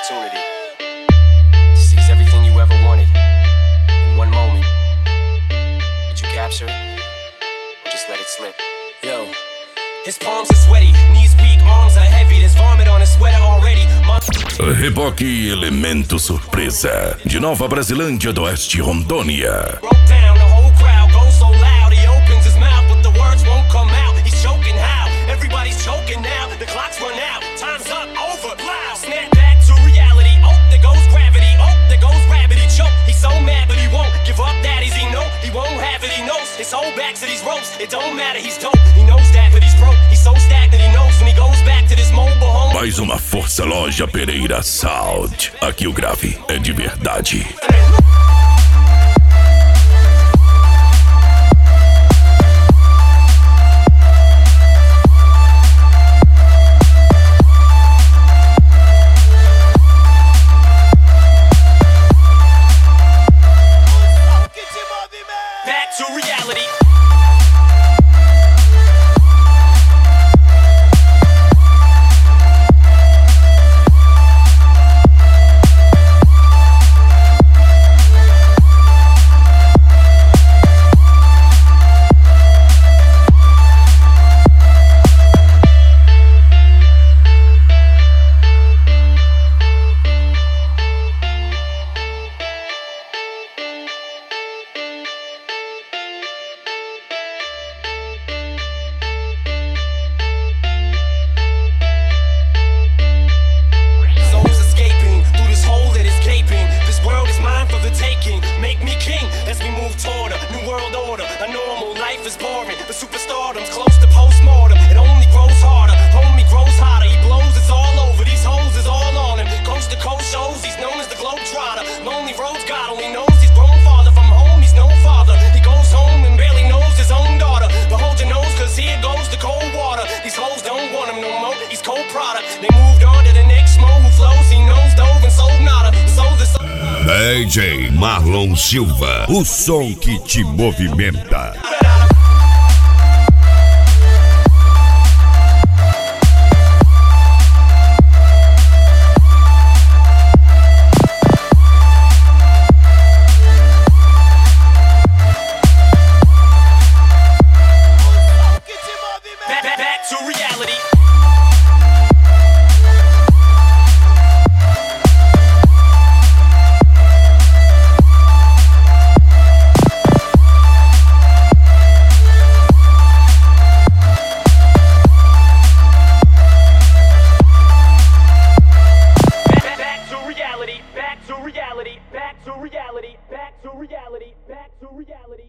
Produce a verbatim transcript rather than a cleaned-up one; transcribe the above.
opportunity to seize everything you ever wanted in one moment. Would you capture it or just let it slip? Yo, his palms are sweaty, knees weak, arms are heavy. There's vomit on his sweater already. My... Reboque Elemento Surpresa, de Nova Brasilândia do Oeste, Rondônia. Broke down, the whole crowd goes so loud. He opens his mouth, but the words won't come out. He's choking how? Everybody's choking now. The clock's run out. Time's up, over, loud. Snap back to reality. Oh, there goes gravity. Oh, there goes rabbit. He choke. He's so mad, but he won't give up. Daddies, he know he won't have it. He knows his whole back to these ropes. It don't matter. He's dope. He knows that, but he's broke. He's so stagnant. He knows when he goes back to this mobile home. Mais uma Força Loja Pereira Sound. Aqui o grave é de verdade. Back to reality. Make me king as we move toward a new world order. A normal life is boring, but superstardom's close to postmortem. It only grows harder, homie grows hotter. He blows, it's all over, these hoes is all on him. Coast to coast shows, he's known as the Globetrotter. Lonely roads, God only knows he's grown farther from home, he's no father. He goes home and barely knows his own daughter. But hold your nose, cause here goes the cold water. These hoes don't want him no more, he's cold product. They moved on to the next mo who flows, he knows dove and sold nada. So the so D J Marlon Silva, o som que te movimenta. back, back, back to reality. Back to reality, back to reality, back to reality, back to reality.